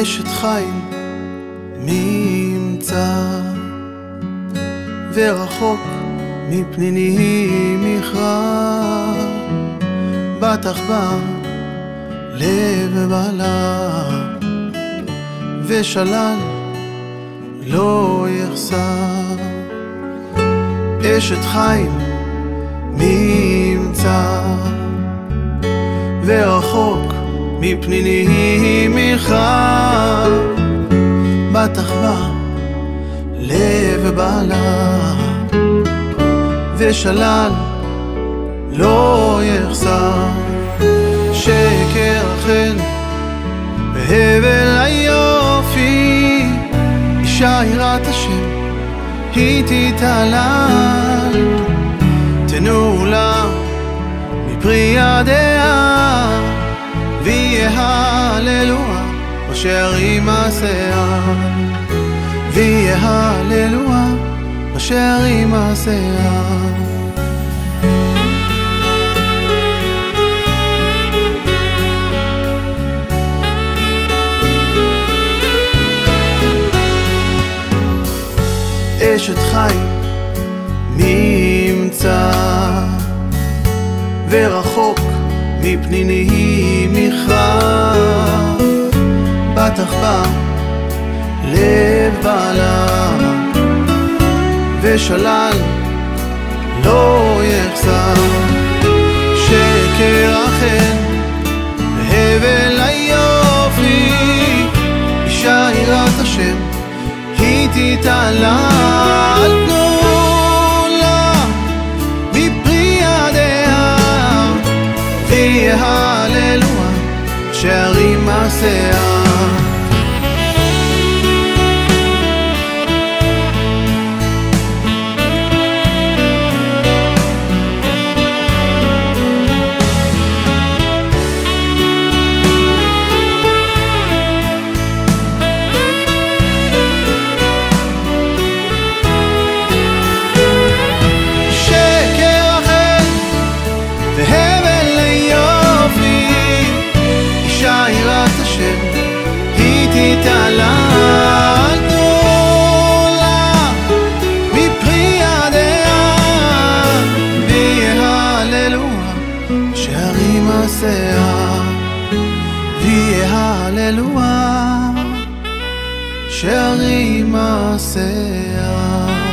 אשת חיים מי ימצא, ורחוק מפניני מכרע, בטח בלב בעלה, ושלל לא יחסר. אשת חיים מי ימצא, ורחוק מפניני מכרע, בטח בלב בעלה, ושלל לא יחסר. שקר אכן בהבל היופי, אישה יראת השם היא תתהלל, תנו לה מפרי ידיה, ויהיה הללויה בשערים מעשיה, ויהיה הללויה בשערים מעשיה. אשת חיים מי ימצא, ורחוק מפניני מכרע, בטח בלב בעלה, ושלל לא יחסר. שקר אכן בהבל היופי, אישה יראת השם היא תתהלל, תנו לה מפרי ידיה, ויהיה הללויה בשערים מעשיה. היא תתהלל, תנו לה מפרי ידיה, ויהיה הללויה בשערים מעשיה, ויהיה הללויה בשערים מעשיה.